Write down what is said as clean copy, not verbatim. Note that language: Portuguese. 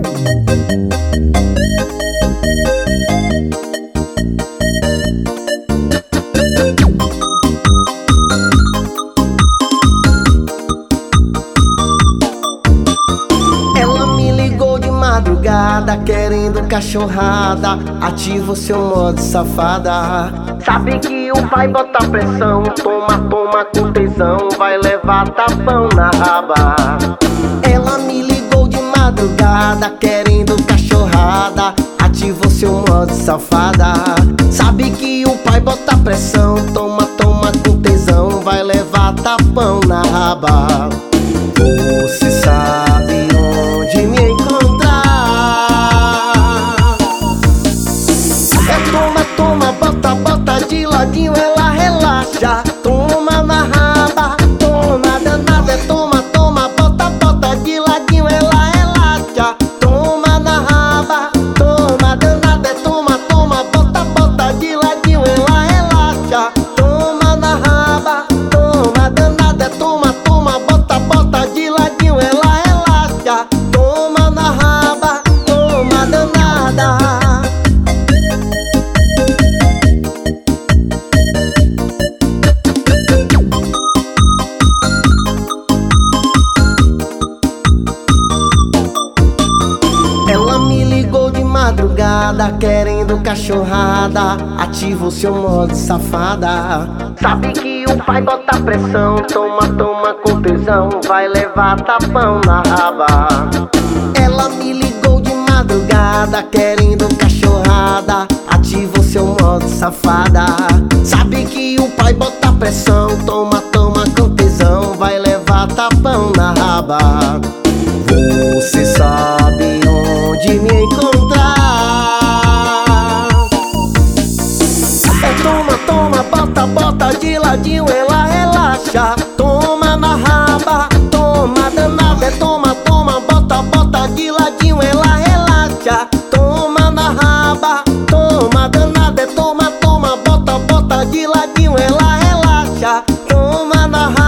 Ela me ligou de madrugada querendo cachorrada, ativa o seu modo safada. Sabe que o pai bota pressão, toma, toma com tesão, vai levar tapão na raba. Ela me ligou de madrugada querendo cachorrada, ativa o seu modo safada. Sabe que o pai bota pressão, toma, toma com tesão, vai levar tapão na raba. Você sabe onde me encontrar. É toma, toma, bota, bota de ladinho, ela relaxa. Toma na raba, toma danada. É toma, toma, bota, bota de ladinho, ela relaxa. Toma na raba, toma danada. É toma, toma, bota, bota de ladinho, ela relaxa. Toma na raba, toma danada. É toma, toma, bota, bota de ladinho, ela relaxa. Toma na raba, toma danada. Ela me ligou de madrugada querendo cachorrada, ativa o seu modo safada. Sabe que o pai bota pressão, toma, toma com tesão, vai levar tapão na raba. Ela me ligou de madrugada querendo cachorrada, ativa o seu modo safada. Sabe que o pai bota pressão, toma, toma com tesão, vai levar tapão na raba. Você sabe onde me encontrar. É toma, toma, bota, bota de ladinho, ela relaxa. Toma na raba, toma danada. É toma, toma, bota, bota de ladinho, ela relaxa. Toma na raba, toma danada. É toma, toma, bota, bota de ladinho, ela relaxa. Toma na raba.